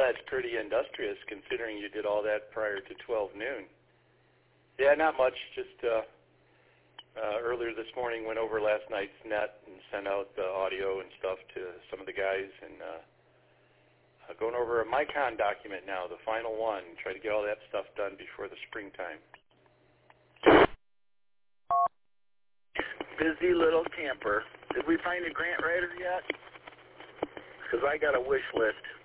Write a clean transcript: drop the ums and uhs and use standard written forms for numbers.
that's pretty industrious considering you did all that prior to 12 noon. Yeah, not much. Just earlier this morning went over last night's net and sent out the audio and stuff to some of the guys, and going over a Micon document now, the final one. Try to get all that stuff done before the springtime. Busy little camper. Did we find a grant writer yet? Because I got a wish list.